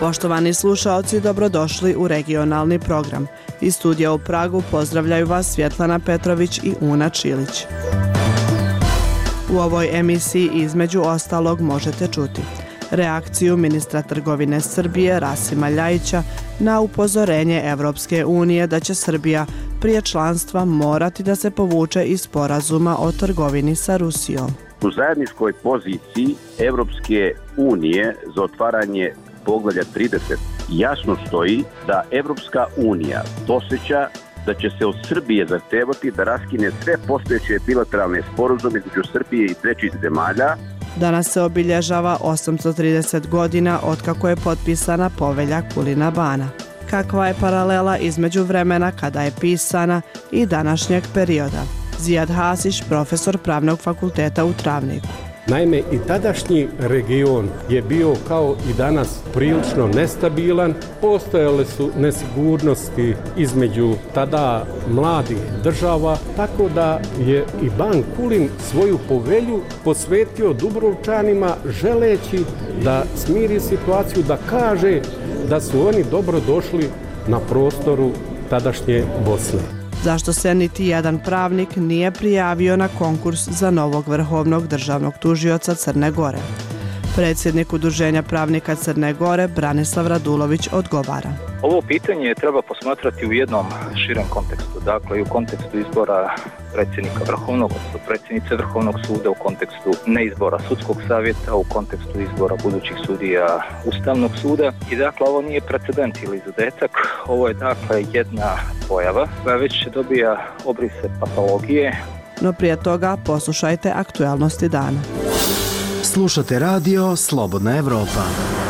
Poštovani slušaoci, dobrodošli u regionalni program. Iz studija u Pragu pozdravljaju vas Svjetlana Petrović i Una Čilić. U ovoj emisiji između ostalog možete čuti reakciju ministra trgovine Srbije Rasima Ljajića na upozorenje Evropske unije da će Srbija prije članstva morati da se povuče iz sporazuma o trgovini sa Rusijom. U zajedničkoj poziciji Evropske unije za otvaranje poglavlja 30 jasno stoji da Evropska unija osjeća da će se od Srbije zahtevati da raskine sve postojeće bilateralne sporazume između Srbije i trećih zemalja. Danas se obilježava 830 godina otkako je potpisana povelja Kulina Bana. Kakva je paralela između vremena kada je pisana i današnjeg perioda? Zijad Hasić, profesor Pravnog fakulteta u Travniku. Naime, i tadašnji region je bio kao i danas prilično nestabilan. Postojale su nesigurnosti između tada mladih država, tako da je i Ban Kulin svoju povelju posvetio Dubrovčanima želeći da smiri situaciju, da kaže da su oni dobro došli na prostoru tadašnje Bosne. Zašto se niti jedan pravnik nije prijavio na konkurs za novog vrhovnog državnog tužioca Crne Gore? Predsjednik Udruženja pravnika Crne Gore Branislav Radulović odgovara. Ovo pitanje treba posmatrati u jednom širem kontekstu, dakle i u kontekstu izbora predsjednika Vrhovnog, odnosno predsjednice Vrhovnog suda, u kontekstu neizbora sudskog savjeta, u kontekstu izbora budućih sudija Ustavnog suda. I dakle ovo nije precedent ili izuzetak, ovo je dakle jedna pojava koja već dobija obrise patologije. No prije toga poslušajte aktualnosti dana. Slušate radio Slobodna Evropa.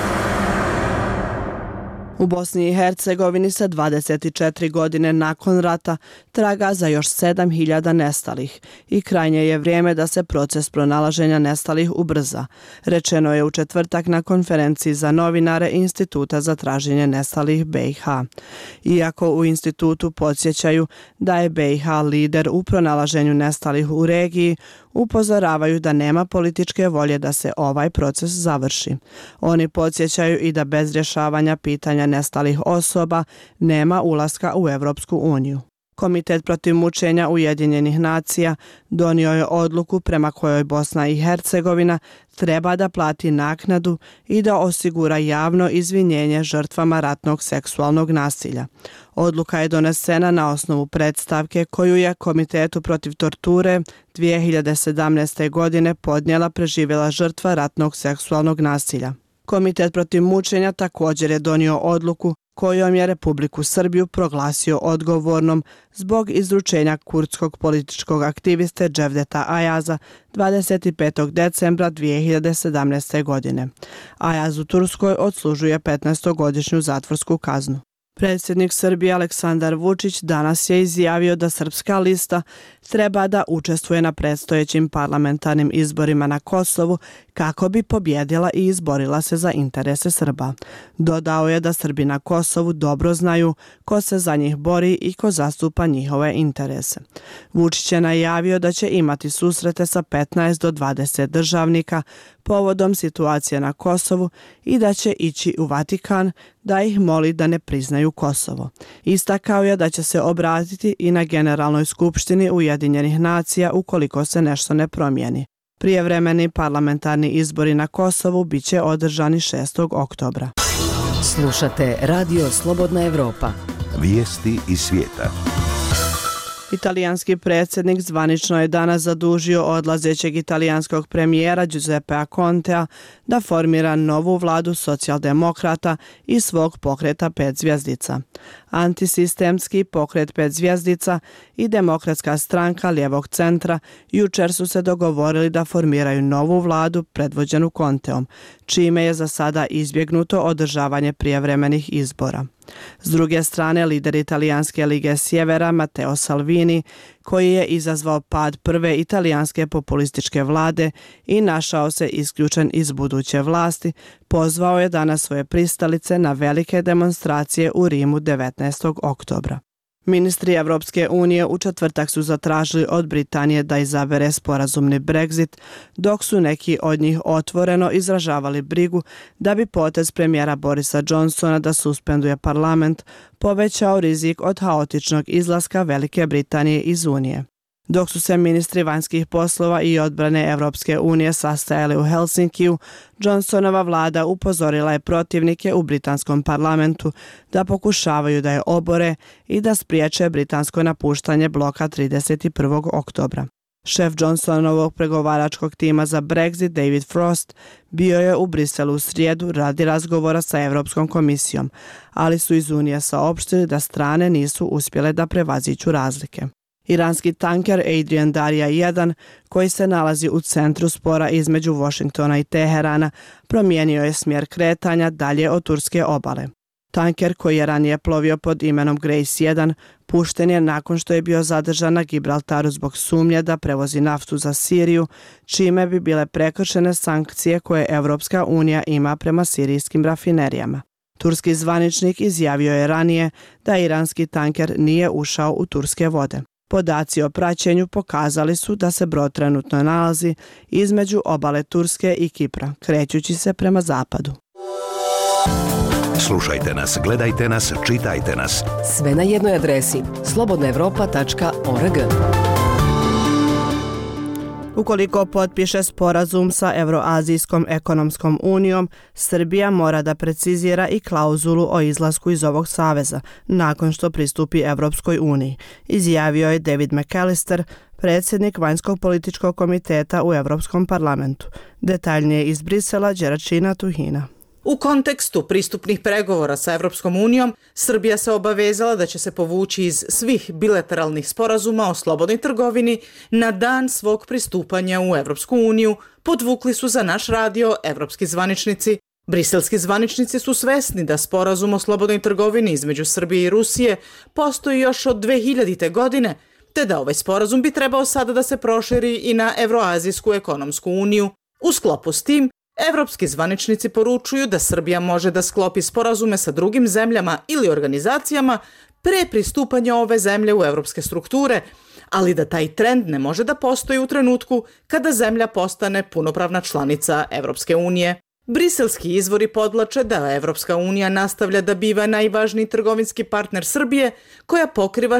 U Bosni i Hercegovini se 24 godine nakon rata traga za još 7.000 nestalih i krajnje je vrijeme da se proces pronalaženja nestalih ubrza, rečeno je u četvrtak na konferenciji za novinare Instituta za traženje nestalih BiH. Iako u institutu podsjećaju da je BiH lider u pronalaženju nestalih u regiji, upozoravaju da nema političke volje da se ovaj proces završi. Oni podsjećaju i da bez rješavanja pitanja nestalih osoba nema ulaska u Evropsku uniju. Komitet protiv mučenja Ujedinjenih nacija donio je odluku prema kojoj Bosna i Hercegovina treba da plati naknadu i da osigura javno izvinjenje žrtvama ratnog seksualnog nasilja. Odluka je donesena na osnovu predstavke koju je Komitetu protiv torture 2017. godine podnijela preživjela žrtva ratnog seksualnog nasilja. Komitet protiv mučenja također je donio odluku kojom je Republiku Srbiju proglasio odgovornom zbog izručenja kurdskog političkog aktiviste Cevdeta Ayaza 25. decembra 2017. godine. Ayaz u Turskoj odslužuje 15-godišnju zatvorsku kaznu. Predsjednik Srbije Aleksandar Vučić danas je izjavio da Srpska lista treba da učestvuje na predstojećim parlamentarnim izborima na Kosovu kako bi pobjedila i izborila se za interese Srba. Dodao je da Srbi na Kosovu dobro znaju ko se za njih bori i ko zastupa njihove interese. Vučić je najavio da će imati susrete sa 15 do 20 državnika povodom situacije na Kosovu i da će ići u Vatikan da ih moli da ne priznaju Kosovo. Istakao je da će se obratiti i na Generalnoj skupštini Ujedinjenih nacija ukoliko se nešto ne promijeni. Prijevremeni parlamentarni izbori na Kosovu bit će održani 6. oktobra. Slušate radio Slobodna Evropa. Vijesti iz svijeta. Italijanski predsjednik zvanično je danas zadužio odlazećeg italijanskog premijera Giuseppea Contea da formira novu vladu socijaldemokrata i svog pokreta 5 zvjezdica. Antisistemski pokret 5 zvjezdica i Demokratska stranka lijevog centra jučer su se dogovorili da formiraju novu vladu predvođenu Conteom, čime je za sada izbjegnuto održavanje prijevremenih izbora. S druge strane, lider Italijanske lige Sjevera Matteo Salvini, koji je izazvao pad prve italijanske populističke vlade i našao se isključen iz buduće vlasti, pozvao je danas svoje pristalice na velike demonstracije u Rimu 19. oktobra. Ministri Evropske unije u četvrtak su zatražili od Britanije da izabere sporazumni Brexit, dok su neki od njih otvoreno izražavali brigu da bi potez premijera Borisa Johnsona da suspenduje parlament povećao rizik od haotičnog izlaska Velike Britanije iz Unije. Dok su se ministri vanjskih poslova i odbrane Evropske unije sastajali u Helsinkiju, Johnsonova vlada upozorila je protivnike u britanskom parlamentu da pokušavaju da je obore i da spriječe britansko napuštanje bloka 31. oktobra. Šef Johnsonovog pregovaračkog tima za Brexit, David Frost, bio je u Briselu u srijedu radi razgovora sa Europskom komisijom, ali su iz Unije saopštili da strane nisu uspjele da prevaziđu razlike. Iranski tanker Adrian Darya 1, koji se nalazi u centru spora između Washingtona i Teherana, promijenio je smjer kretanja dalje od turske obale. Tanker, koji je ranije plovio pod imenom Grace 1, pušten je nakon što je bio zadržan na Gibraltaru zbog sumnje da prevozi naftu za Siriju, čime bi bile prekršene sankcije koje Evropska unija ima prema sirijskim rafinerijama. Turski zvaničnik izjavio je ranije da iranski tanker nije ušao u turske vode. Podaci o praćenju pokazali su da se brod trenutno nalazi između obale Turske i Kipra, krećući se prema zapadu. Slušajte nas, gledajte nas, čitajte nas. Sve na jednoj adresi slobodnaevropa.org. Ukoliko potpiše sporazum sa Evroazijskom ekonomskom unijom, Srbija mora da precizira i klauzulu o izlasku iz ovog saveza nakon što pristupi Evropskoj uniji, izjavio je David McAllister, predsjednik Vanjskog političkog komiteta u Evropskom parlamentu. Detaljnije iz Brisela, Đeračina Tuhina. U kontekstu pristupnih pregovora sa Evropskom unijom, Srbija se obavezala da će se povući iz svih bilateralnih sporazuma o slobodnoj trgovini na dan svog pristupanja u Evropsku uniju, podvukli su za naš radio evropski zvaničnici. Briselski zvaničnici su svesni da sporazum o slobodnoj trgovini između Srbije i Rusije postoji još od 2000. godine, te da ovaj sporazum bi trebao sada da se proširi i na Evroazijsku ekonomsku uniju. U sklopu s tim, evropski zvaničnici poručuju da Srbija može da sklopi sporazume sa drugim zemljama ili organizacijama pre pristupanja ove zemlje u evropske strukture, ali da taj trend ne može da postoji u trenutku kada zemlja postane punopravna članica Evropske unije. Briselski izvori podvlače da Evropska unija nastavlja da biva najvažniji trgovinski partner Srbije, koja pokriva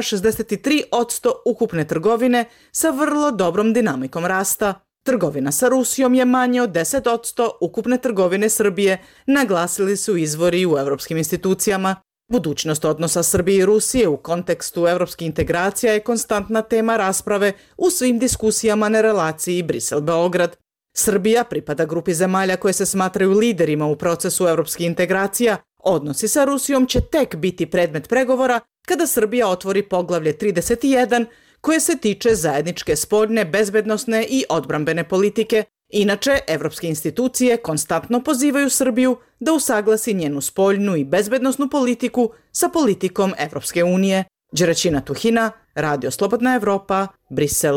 63% ukupne trgovine sa vrlo dobrom dinamikom rasta. Trgovina sa Rusijom je manje od 10% ukupne trgovine Srbije, naglasili su izvori u evropskim institucijama. Budućnost odnosa Srbije i Rusije u kontekstu evropskih integracija je konstantna tema rasprave u svim diskusijama na relaciji Brisel-Beograd. Srbija pripada grupi zemalja koje se smatraju liderima u procesu evropskih integracija. Odnosi sa Rusijom će tek biti predmet pregovora kada Srbija otvori poglavlje 31, koje se tiče zajedničke spoljne, bezbednosne i odbrambene politike. Inače, evropske institucije konstantno pozivaju Srbiju da usaglasi njenu spoljnu i bezbednosnu politiku sa politikom Evropske unije. Đeračina Tuhina, Radio Slobodna Evropa, Brisel.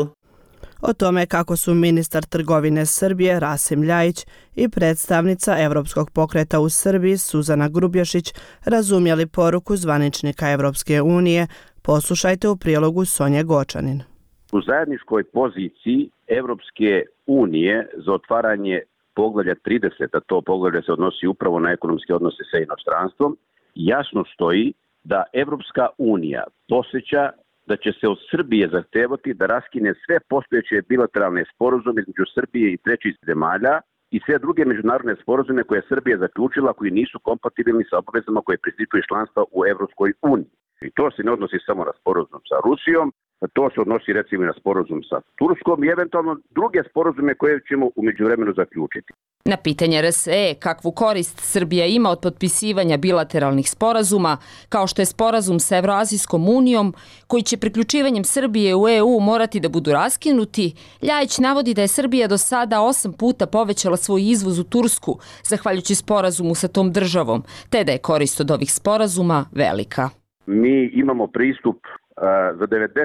O tome kako su ministar trgovine Srbije Rasim Ljajić i predstavnica Evropskog pokreta u Srbiji Suzana Grubješić razumjeli poruku zvaničnika Evropske unije, poslušajte u prilogu Sonje Gočanin. U zajedničkoj poziciji Evropske unije za otvaranje poglavlja 30, a to poglavlje se odnosi upravo na ekonomske odnose sa inostranstvom, jasno stoji da Evropska unija posjeća da će se od Srbije zahtevati da raskine sve postojeće bilateralne sporazume između Srbije i trećih zemalja i sve druge međunarodne sporazume koje je Srbija zaključila koji nisu kompatibilni sa obavezama koje prističu iz članstva u Evropskoj uniji. I to se ne odnosi samo na sporazum sa Rusijom, to se odnosi recimo na sporazum sa Turskom i eventualno druge sporazume koje ćemo u međuvremenu zaključiti. Na pitanje RSE kakvu korist Srbija ima od potpisivanja bilateralnih sporazuma, kao što je sporazum sa Evroazijskom unijom, koji će priključivanjem Srbije u EU morati da budu raskinuti, Ljajić navodi da je Srbija do sada 8 puta povećala svoj izvoz u Tursku, zahvaljujući sporazumu sa tom državom, te da je korist od ovih sporazuma velika. Mi imamo pristup za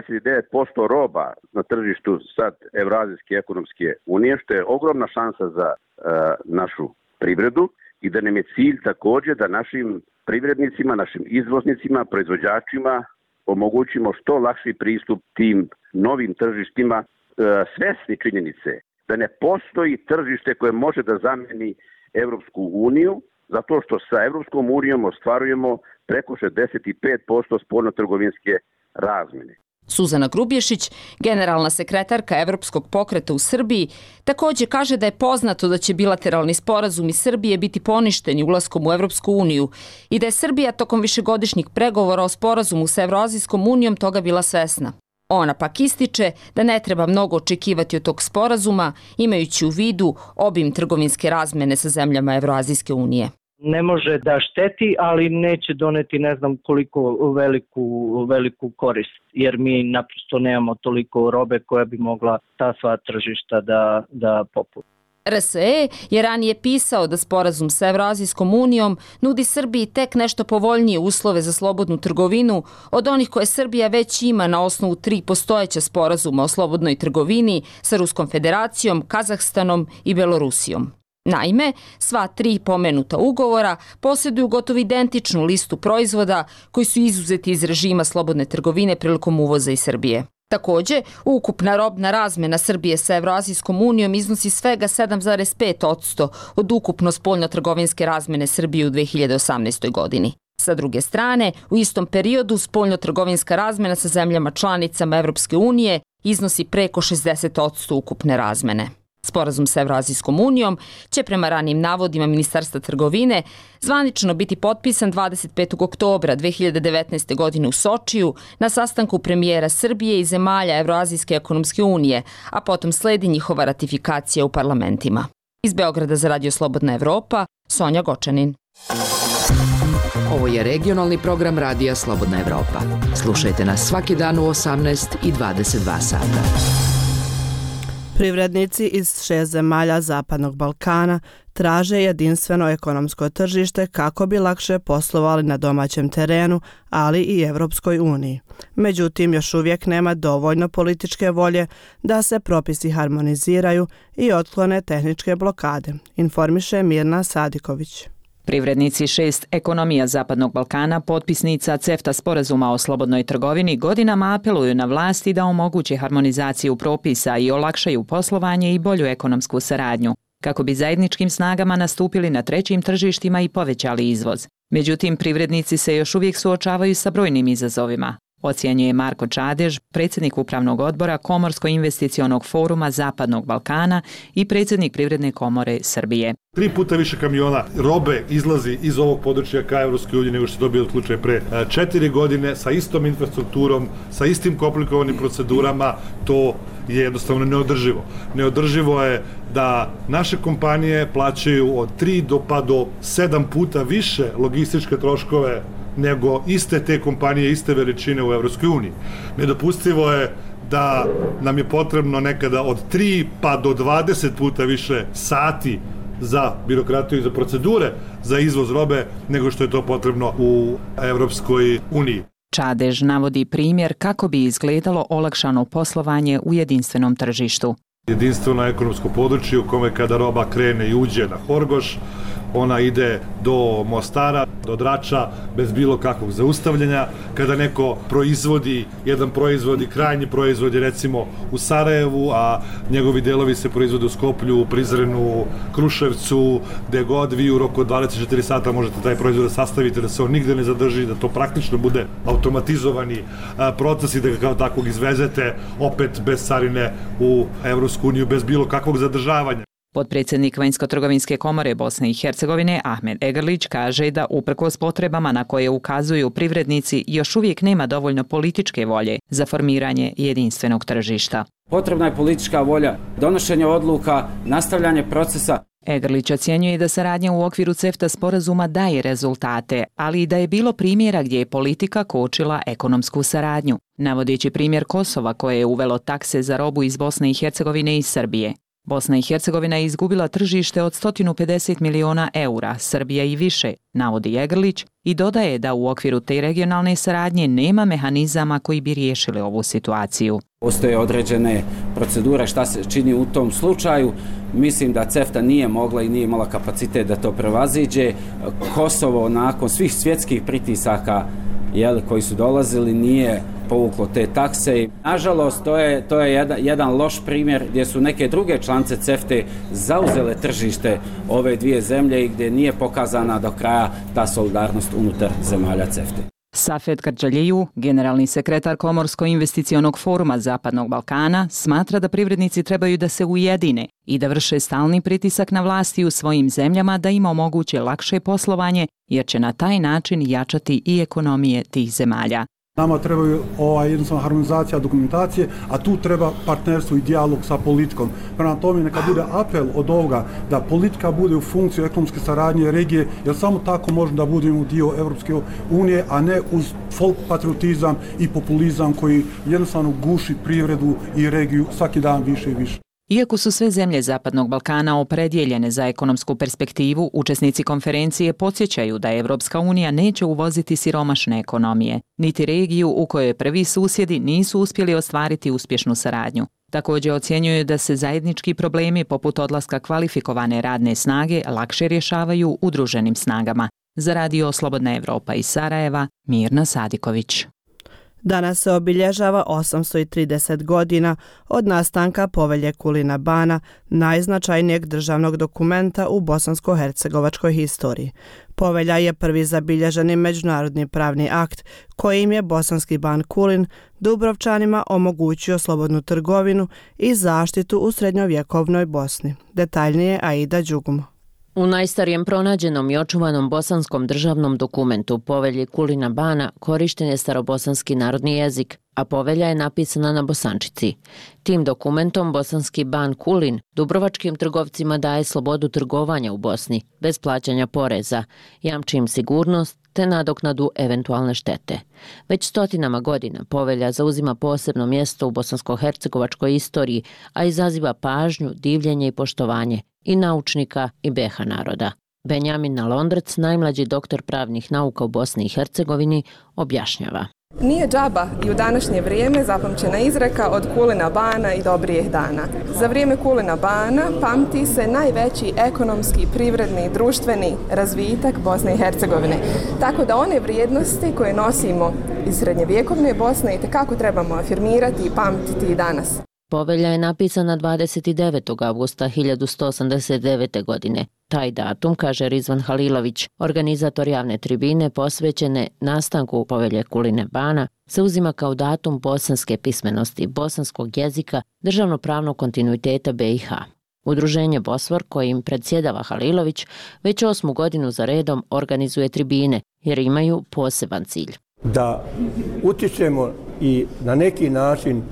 99% roba na tržištu sad Evroazijske ekonomske unije, što je ogromna šansa za našu privredu i da nam je cilj također da našim privrednicima, našim izvoznicima, proizvođačima omogućimo što lakši pristup tim novim tržištima, svesni činjenice da ne postoji tržište koje može da zameni Evropsku uniju, zato što sa Evropskom unijom ostvarujemo preko 65% spoljnotrgovinske razmene. Suzana Grubješić, generalna sekretarka Evropskog pokreta u Srbiji, također kaže da je poznato da će bilateralni sporazumi Srbije biti poništeni ulaskom u Evropsku uniju i da je Srbija tokom višegodišnjih pregovora o sporazumu s Evroazijskom unijom toga bila svesna. Ona pak ističe da ne treba mnogo očekivati od tog sporazuma, imajući u vidu obim trgovinske razmene sa zemljama Evroazijske unije. Ne može da šteti, ali neće doneti ne znam koliko veliku korist, jer mi naprosto nemamo toliko robe koja bi mogla ta sva tržišta da popuni. RSE je ranije pisao da sporazum sa Evroazijskom unijom nudi Srbiji tek nešto povoljnije uslove za slobodnu trgovinu od onih koje Srbija već ima na osnovu 3 postojeća sporazuma o slobodnoj trgovini sa Ruskom federacijom, Kazahstanom i Belorusijom. Naime, sva 3 pomenuta ugovora posjeduju gotovo identičnu listu proizvoda koji su izuzeti iz režima slobodne trgovine prilikom uvoza iz Srbije. Također, ukupna robna razmena Srbije sa Evroazijskom unijom iznosi svega 7,5% od ukupno spoljnotrgovinske razmene Srbije u 2018. godini. Sa druge strane, u istom periodu spoljnotrgovinska razmena sa zemljama članicama Evropske unije iznosi preko 60% ukupne razmene. Sporazum sa Evroazijskom unijom će prema ranijim navodima Ministarstva trgovine zvanično biti potpisan 25. oktobra 2019. godine u Sočiju na sastanku premijera Srbije i zemalja Evroazijske ekonomske unije, a potom sledi njihova ratifikacija u parlamentima. Iz Beograda za Radio Slobodna Evropa, Sonja Gočanin. Ovo je regionalni program Radija Slobodna Evropa. Slušajte nas svaki dan u 18 i 22 sata. Privrednici iz 6 zemalja Zapadnog Balkana traže jedinstveno ekonomsko tržište kako bi lakše poslovali na domaćem terenu, ali i Evropskoj uniji. Međutim, još uvijek nema dovoljno političke volje da se propisi harmoniziraju i otklone tehničke blokade, informiše Mirna Sadiković. Privrednici 6 ekonomija Zapadnog Balkana, potpisnica CEFTA sporazuma o slobodnoj trgovini, godinama apeluju na vlasti da omoguće harmonizaciju propisa i olakšaju poslovanje i bolju ekonomsku saradnju, kako bi zajedničkim snagama nastupili na trećim tržištima i povećali izvoz. Međutim, privrednici se još uvijek suočavaju sa brojnim izazovima. Ocjenjuje Marko Čadež, predsjednik Upravnog odbora Komorsko-investicionog foruma Zapadnog Balkana i predsjednik Privredne komore Srbije. 3 puta više kamiona robe izlazi iz ovog područja ka Evropskoj uniji nego što je to bio slučaj pre 4 godine, sa istom infrastrukturom, sa istim komplikovanim procedurama. To je jednostavno neodrživo. Neodrživo je da naše kompanije plaćaju od 3 do 7 puta više logističke troškove nego iste te kompanije, iste veličine u Evropskoj uniji. Nedopustivo je da nam je potrebno nekada od 3 pa do 20 puta više sati za birokratiju i za procedure za izvoz robe nego što je to potrebno u Evropskoj uniji. Čadež navodi primjer kako bi izgledalo olakšano poslovanje u jedinstvenom tržištu. Jedinstveno ekonomsko područje u kome kada roba krene i uđe na Horgoš, ona ide do Mostara, do Drača, bez bilo kakvog zaustavljanja. Kada neko proizvodi jedan proizvod i krajnji proizvod je recimo u Sarajevu, a njegovi delovi se proizvode u Skoplju, Prizrenu, Kruševcu, gde god vi u roku od 24 sata možete taj proizvod da sastavite, da se on nigde ne zadrži, da to praktično bude automatizovani proces i da ga kao takvog izvezete opet bez carine u Evropsku uniju, bez bilo kakvog zadržavanja. Potpredsjednik Vanjsko-trgovinske komore Bosne i Hercegovine Ahmed Egrlić kaže da uprkos potrebama na koje ukazuju privrednici još uvijek nema dovoljno političke volje za formiranje jedinstvenog tržišta. Potrebna je politička volja, donošenje odluka, nastavljanje procesa. Egrlić ocjenjuje da saradnja u okviru CEFTA sporazuma daje rezultate, ali i da je bilo primjera gdje je politika kočila ekonomsku saradnju, navodeći primjer Kosova koje je uvelo takse za robu iz Bosne i Hercegovine i Srbije. Bosna i Hercegovina je izgubila tržište od 150 miliona eura, Srbija i više, navodi Egrlić i dodaje da u okviru te regionalne saradnje nema mehanizama koji bi riješili ovu situaciju. Postoje određene procedure šta se čini u tom slučaju. Mislim da CEFTA nije mogla i nije imala kapacitet da to prevaziđe. Kosovo nakon svih svjetskih pritisaka koji su dolazili nije povuklo te takse. Nažalost, to je jedan loš primjer gdje su neke druge članice CEFTA zauzele tržište ove dvije zemlje i gdje nije pokazana do kraja ta solidarnost unutar zemalja CEFTA. Safet Kardžaliju, generalni sekretar Komorsko-investicionog foruma Zapadnog Balkana, smatra da privrednici trebaju da se ujedine i da vrše stalni pritisak na vlasti u svojim zemljama da im omoguće lakše poslovanje, jer će na taj način jačati i ekonomije tih zemalja. Nama trebaju jednostavno harmonizacija dokumentacije, a tu treba partnerstvo i dijalog sa politikom. Prema tome neka bude apel od ovoga da politika bude u funkciju ekonomske saradnje regije, jer samo tako možemo da budemo dio Europske unije, a ne uz folk patriotizam i populizam koji jednostavno guši privredu i regiju svaki dan više i više. Iako su sve zemlje Zapadnog Balkana opredjeljene za ekonomsku perspektivu, učesnici konferencije podsjećaju da Evropska unija neće uvoziti siromašne ekonomije, niti regiju u kojoj prvi susjedi nisu uspjeli ostvariti uspješnu saradnju. Također ocjenjuju da se zajednički problemi poput odlaska kvalifikovane radne snage lakše rješavaju udruženim snagama. Za Radio Slobodna Evropa iz Sarajeva, Mirna Sadiković. Danas se obilježava 830 godina od nastanka Povelje Kulina Bana, najznačajnijeg državnog dokumenta u bosansko-hercegovačkoj historiji. Povelja je prvi zabilježeni međunarodni pravni akt kojim je bosanski ban Kulin Dubrovčanima omogućio slobodnu trgovinu i zaštitu u srednjovjekovnoj Bosni. Detaljnije Aida Đugumo. U najstarijem pronađenom i očuvanom bosanskom državnom dokumentu Povelji Kulina Bana korišten je starobosanski narodni jezik, a povelja je napisana na bosančici. Tim dokumentom bosanski ban Kulin dubrovačkim trgovcima daje slobodu trgovanja u Bosni, bez plaćanja poreza, jamči im sigurnost te nadoknadu eventualne štete. Već stotinama godina povelja zauzima posebno mjesto u bosansko-hercegovačkoj istoriji, a izaziva pažnju, divljenje i poštovanje i naučnika i BiH naroda. Benjamin Nalondrac, najmlađi doktor pravnih nauka u Bosni i Hercegovini, objašnjava. Nije džaba i u današnje vrijeme zapamćena izreka od Kulina Bana i dobrijeh dana. Za vrijeme Kulina Bana pamti se najveći ekonomski, privredni i društveni razvitak Bosne i Hercegovine. Tako da one vrijednosti koje nosimo iz srednjevjekovne Bosne itekako trebamo afirmirati i pamtiti i danas. Povelja je napisana 29. avgusta 1189. godine. Taj datum, kaže Rizvan Halilović, organizator javne tribine posvećene nastanku Povelje Kuline Bana, se uzima kao datum bosanske pismenosti, bosanskog jezika, državno-pravnog kontinuiteta BiH. Udruženje Bosfor, kojim predsjedava Halilović, već 8. godinu za redom organizuje tribine, jer imaju poseban cilj. Da utičemo i na neki način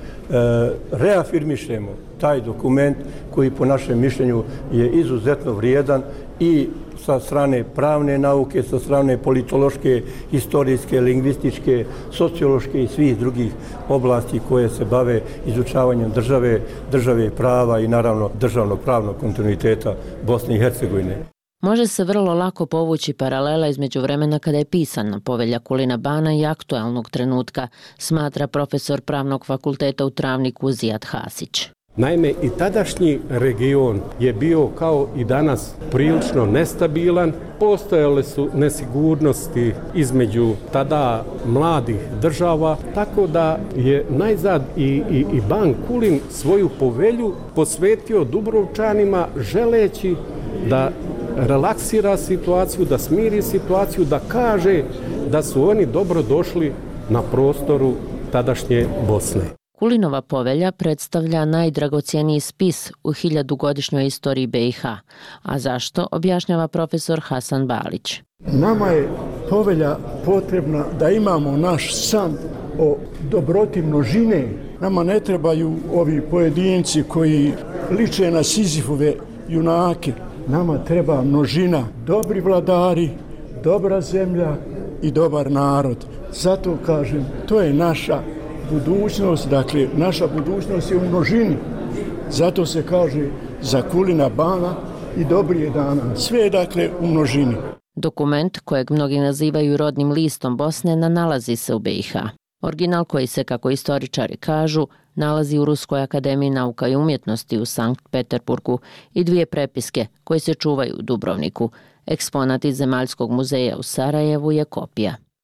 reafirmišemo taj dokument koji po našem mišljenju je izuzetno vrijedan i sa strane pravne nauke, sa strane politološke, historijske, lingvističke, sociološke i svih drugih oblasti koje se bave izučavanjem države prava i naravno državnog pravnog kontinuiteta Bosne i Hercegovine. Može se vrlo lako povući paralela između vremena kada je pisana Povelja Kulina Bana i aktualnog trenutka, smatra profesor Pravnog fakulteta u Travniku Zijad Hasić. Naime, i tadašnji region je bio kao i danas prilično nestabilan. Postojale su nesigurnosti između tada mladih država, tako da je najzad i ban Kulin svoju povelju posvetio Dubrovčanima želeći da relaksira situaciju, da smiri situaciju, da kaže da su oni dobro došli na prostoru tadašnje Bosne. Kulinova povelja predstavlja najdragocjeniji spis u 1000-godišnjoj istoriji BiH. A zašto, objašnjava profesor Hasan Balić. Nama je povelja potrebna da imamo naš san o dobroti množine. Nama ne trebaju ovi pojedinci koji liče na Sizifove junake. Nama treba množina, dobri vladari, dobra zemlja i dobar narod. Zato kažem, to je naša budućnost, dakle, naša budućnost je u množini. Zato se kaže za Kulina Bana i dobrije dana. Sve je, dakle, u množini. Dokument, kojeg mnogi nazivaju rodnim listom Bosne, nalazi se u BiH. Original koji se, kako istoričari kažu, nalazi u Ruskoj akademiji nauka i umjetnosti u Sankt Peterburgu i 2 prepiske koje se čuvaju u Dubrovniku. Eksponat iz Zemaljskog muzeja u Sarajevu je kopija.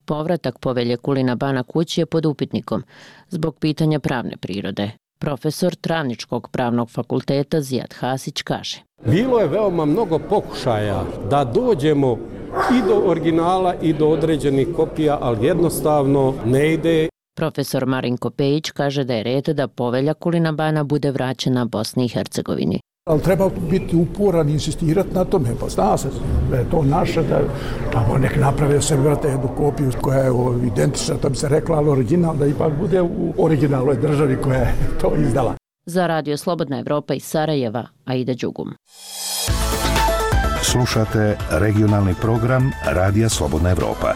Povratak povelje Kulina Bana kući je pod upitnikom zbog pitanja pravne prirode. Profesor Travničkog pravnog fakulteta Zijad Hasić kaže: Bilo je veoma mnogo pokušaja da dođemo i do originala i do određenih kopija, ali jednostavno ne ide. Profesor Marinko Pejić kaže da je red da povelja Kulina Bana bude vraćena Bosni i Hercegovini. Ali treba biti uporan i insistirati na tome, pa zna se da je to naše, da nek naprave se vrate jednu kopiju koja je identična, to bi se rekla, ali original, da ipak bude u originalnoj državi koja je to izdala. Za Radio Slobodna Evropa iz Sarajeva, Aida Đugum. Slušate regionalni program Radija Slobodna Evropa.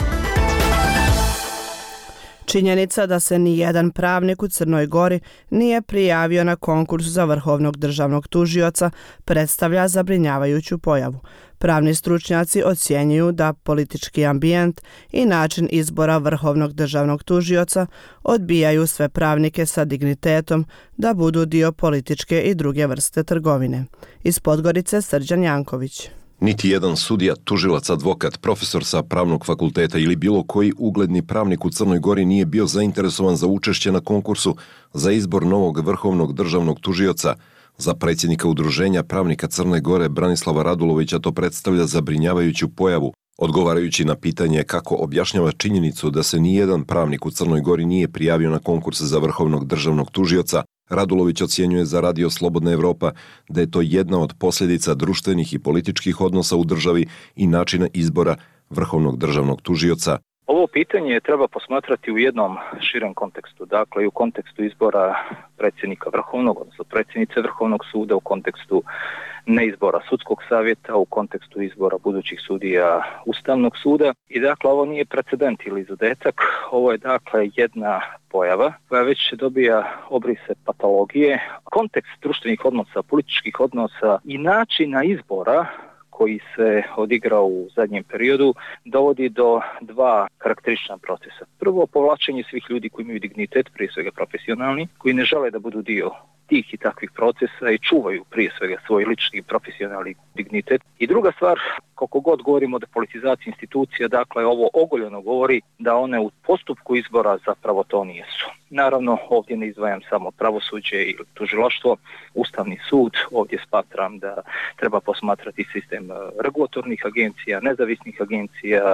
Činjenica da se ni jedan pravnik u Crnoj Gori nije prijavio na konkurs za vrhovnog državnog tužioca predstavlja zabrinjavajuću pojavu. Pravni stručnjaci ocjenjuju da politički ambijent i način izbora vrhovnog državnog tužioca odbijaju sve pravnike sa dignitetom da budu dio političke i druge vrste trgovine. Iz Podgorice Srđan Janković. Niti jedan sudija, tužilac, advokat, profesor sa pravnog fakulteta ili bilo koji ugledni pravnik u Crnoj Gori nije bio zainteresovan za učešće na konkursu za izbor novog vrhovnog državnog tužioca. Za predsjednika Udruženja pravnika Crne Gore Branislava Radulovića to predstavlja zabrinjavajuću pojavu. Odgovarajući na pitanje kako objašnjava činjenicu da se nijedan pravnik u Crnoj Gori nije prijavio na konkurs za vrhovnog državnog tužioca, Radulović ocjenjuje za Radio Slobodna Evropa da je to jedna od posljedica društvenih i političkih odnosa u državi i načina izbora vrhovnog državnog tužioca. Ovo pitanje treba posmatrati u jednom širem kontekstu, dakle i u kontekstu izbora predsjednika Vrhovnog, odnosno predsjednice Vrhovnog suda, u kontekstu neizbora sudskog savjeta, u kontekstu izbora budućih sudija Ustavnog suda. I dakle ovo nije precedent ili izuzetak, ovo je dakle jedna pojava koja već dobija obrise patologije. Kontekst društvenih odnosa, političkih odnosa i načina izbora koji se odigrao u zadnjem periodu dovodi do dva karakteristična procesa. Prvo, povlačenje svih ljudi koji imaju dignitet, prije svega profesionalni, koji ne žele da budu dio tih i takvih procesa i čuvaju prije svega svoj lični profesionalni dignitet. I druga stvar, koliko god govorimo o depolitizaciji institucija, dakle ovo ogoljeno govori da one u postupku izbora zapravo to nijesu. Naravno, ovdje ne izdvajam samo pravosuđe ili tužilaštvo, Ustavni sud, ovdje smatram da treba posmatrati sistem regulatornih agencija, nezavisnih agencija,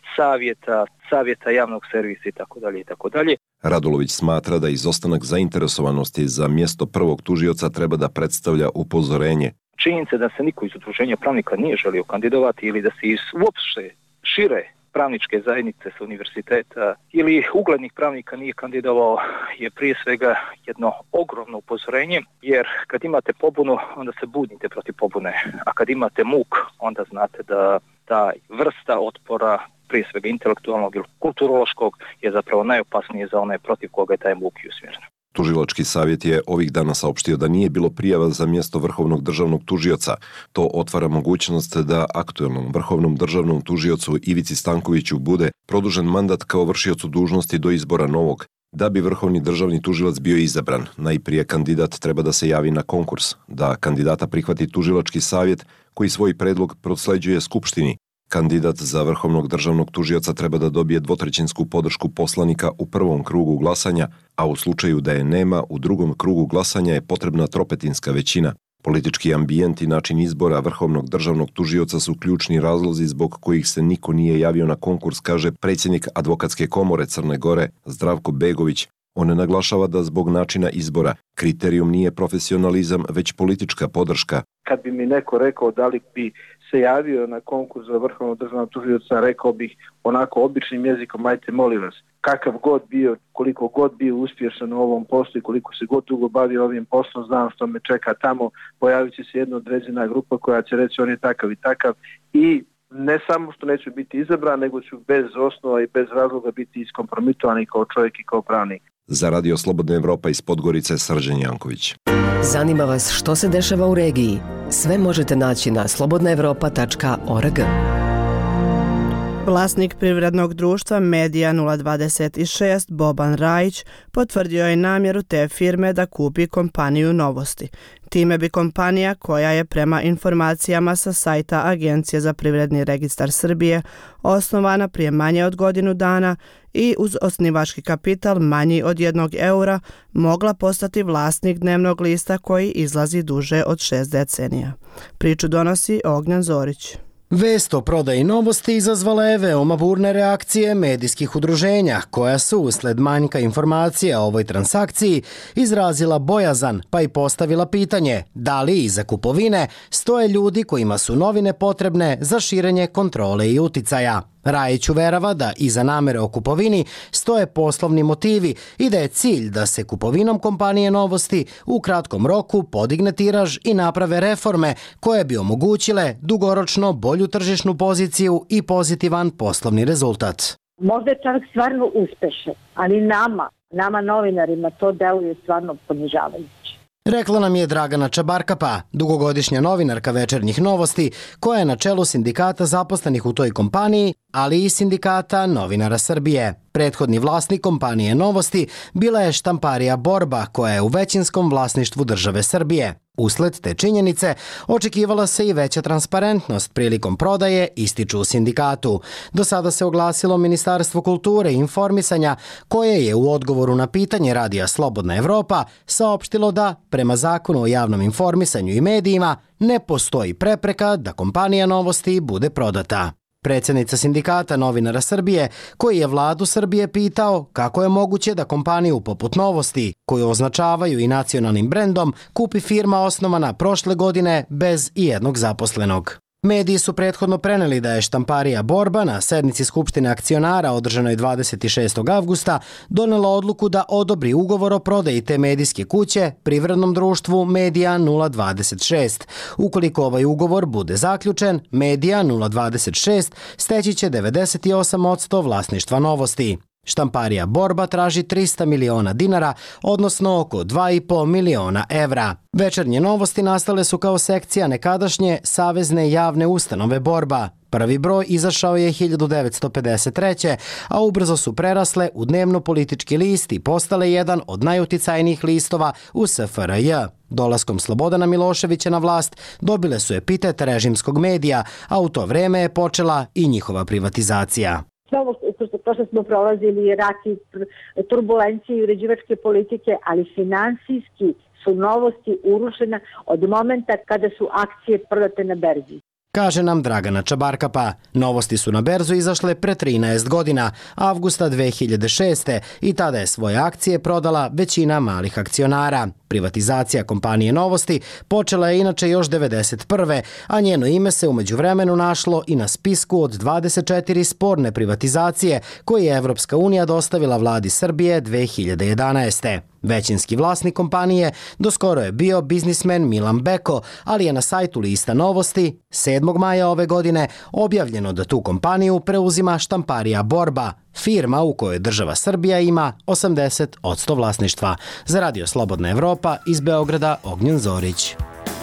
savjeta javnog servisa itd. Radulović smatra da izostanak zainteresovanosti za mjesto prvog tužioca treba da predstavlja upozorenje. Činjenica da se niko iz udruženja pravnika nije želio kandidovati ili da se iz uopšte šire pravničke zajednice sa univerziteta ili uglednih pravnika nije kandidovao je prije svega jedno ogromno upozorenje, jer kad imate pobunu onda se budite protiv pobune, a kad imate muk onda znate da ta vrsta otpora prije svega intelektualnog ili kulturološkog je zapravo najopasnije za one protiv koga je taj muk usmjeren. Tužilački savjet je ovih dana saopštio da nije bilo prijava za mjesto vrhovnog državnog tužioca. To otvara mogućnost da aktuelnom vrhovnom državnom tužiocu Ivici Stankoviću bude produžen mandat kao vršiocu dužnosti do izbora novog. Da bi vrhovni državni tužilac bio izabran, najprije kandidat treba da se javi na konkurs, da kandidata prihvati tužilački savjet koji svoj predlog prosleđuje Skupštini. Kandidat za vrhovnog državnog tužioca treba da dobije dvotrećinsku podršku poslanika u prvom krugu glasanja, a u slučaju da je nema, u drugom krugu glasanja je potrebna tropetinska većina. Politički ambijent i način izbora vrhovnog državnog tužioca su ključni razlozi zbog kojih se niko nije javio na konkurs, kaže predsjednik Advokatske komore Crne Gore Zdravko Begović. On naglašava da zbog načina izbora kriterijum nije profesionalizam, već politička podrška. Kad bi mi neko rekao da li bi se javio na konkurs za vrhovnog državnog tužioca, rekao bih onako običnim jezikom, ajte molim vas, kakav god bio, koliko god bio uspješan u ovom poslu i koliko se god dugo bavio ovim poslom, znam što me čeka tamo, pojavit će se jedna određena grupa koja će reći on je takav i takav i ne samo što neću biti izabran, nego ću bez osnova i bez razloga biti iskompromitovan i kao čovjek i kao pravnik. Za Radio Slobodna Evropa iz Podgorice Srđan Janković. Zanima vas što se dešava u regiji? Sve možete naći na slobodnaevropa.org. Vlasnik privrednog društva Medija 026 Boban Rajić potvrdio je namjeru te firme da kupi kompaniju Novosti. Time bi kompanija, koja je prema informacijama sa sajta Agencije za privredni registar Srbije osnovana prije manje od godinu dana i uz osnivački kapital manji od 1 eura, mogla postati vlasnik dnevnog lista koji izlazi duže od 6 decenija. Priču donosi Ognjan Zorić. Vest o prodaji Novosti izazvala je veoma burne reakcije medijskih udruženja, koja su usled manjka informacija o ovoj transakciji izrazila bojazan pa i postavila pitanje da li iza kupovine stoje ljudi kojima su novine potrebne za širenje kontrole i uticaja. Rajić uverava da iza namere o kupovini stoje poslovni motivi i da je cilj da se kupovinom kompanije Novosti u kratkom roku podigne tiraž i naprave reforme koje bi omogućile dugoročno bolju tržišnu poziciju i pozitivan poslovni rezultat. Možda je čovjek stvarno uspešan, ali nama novinarima to deluje stvarno ponižavajuće. Rekla nam je Dragana Čabarkapa, dugogodišnja novinarka Večernjih novosti, koja je na čelu sindikata zaposlenih u toj kompaniji, ali i sindikata novinara Srbije. Prethodni vlasnik kompanije Novosti bila je štamparija Borba, koja je u većinskom vlasništvu države Srbije. Usled te činjenice očekivala se i veća transparentnost prilikom prodaje, ističu u sindikatu. Do sada se oglasilo Ministarstvo kulture i informisanja, koje je u odgovoru na pitanje Radija Slobodna Evropa saopštilo da, prema Zakonu o javnom informisanju i medijima, ne postoji prepreka da kompanija Novosti bude prodata. Predsjednica sindikata novinara Srbije, koji je vladu Srbije pitao kako je moguće da kompaniju poput Novosti, koju označavaju i nacionalnim brendom, kupi firma osnovana prošle godine bez ijednog zaposlenog. Mediji su prethodno preneli da je štamparija Borba na sednici Skupštine akcionara održanoj 26. avgusta donela odluku da odobri ugovor o prodaji te medijske kuće privrednom društvu Medija 026. Ukoliko ovaj ugovor bude zaključen, Medija 026 steći će 98% vlasništva Novosti. Štamparija Borba traži 300 miliona dinara, odnosno oko 2,5 miliona evra. Večernje novosti nastale su kao sekcija nekadašnje Savezne javne ustanove Borba. Prvi broj izašao je 1953. a ubrzo su prerasle u dnevno-politički list i postale jedan od najuticajnijih listova u SFRJ. Dolaskom Slobodana Miloševića na vlast dobile su epitet režimskog medija, a u to vreme je počela i njihova privatizacija. To što smo prolazili rat i turbulencije i uređivačke politike, ali finansijski su Novosti urušena od momenta kada su akcije prodate na berzi. Kaže nam Dragana Čabarkapa. Novosti su na berzu izašle pre 13 godina, avgusta 2006. i tada je svoje akcije prodala većina malih akcionara. Privatizacija kompanije Novosti počela je inače još 1991. a njeno ime se u međuvremenu našlo i na spisku od 24 sporne privatizacije koje je Evropska unija dostavila vladi Srbije 2011. Većinski vlasnik kompanije doskoro je bio biznismen Milan Beko, ali je na sajtu lista Novosti 7. maja ove godine objavljeno da tu kompaniju preuzima štamparija Borba, firma u kojoj država Srbija ima 80% vlasništva. Za Radio Slobodna Evropa iz Beograda, Ognjen Zorić.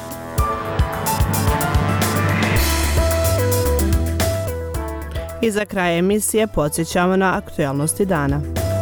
I za kraj emisije podsjećamo na aktualnosti dana.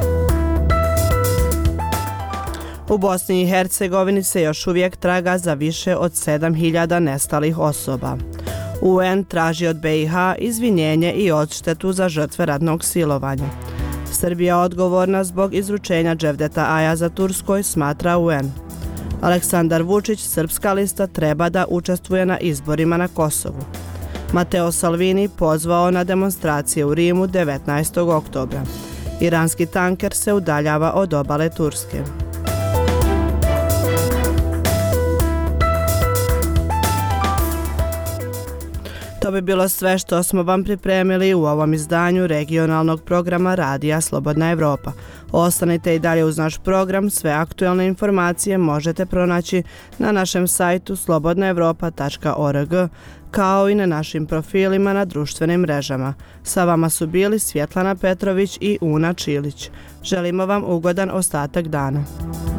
U Bosni i Hercegovini se još uvijek traga za više od 7.000 nestalih osoba. UN traži od BiH izvinjenje i odštetu za žrtve ratnog silovanja. Srbija odgovorna zbog izručenja Dževdeta Ajaza Turskoj, smatra UN. Aleksandar Vučić, Srpska lista, treba da učestvuje na izborima na Kosovu. Matteo Salvini pozvao na demonstracije u Rimu 19. oktobra. Iranski tanker se udaljava od obale Turske. To bi bilo sve što smo vam pripremili u ovom izdanju regionalnog programa Radija Slobodna Evropa. Ostanite i dalje uz naš program, sve aktualne informacije možete pronaći na našem sajtu slobodnaevropa.org, kao i na našim profilima na društvenim mrežama. Sa vama su bili Svjetlana Petrović i Una Čilić. Želimo vam ugodan ostatak dana.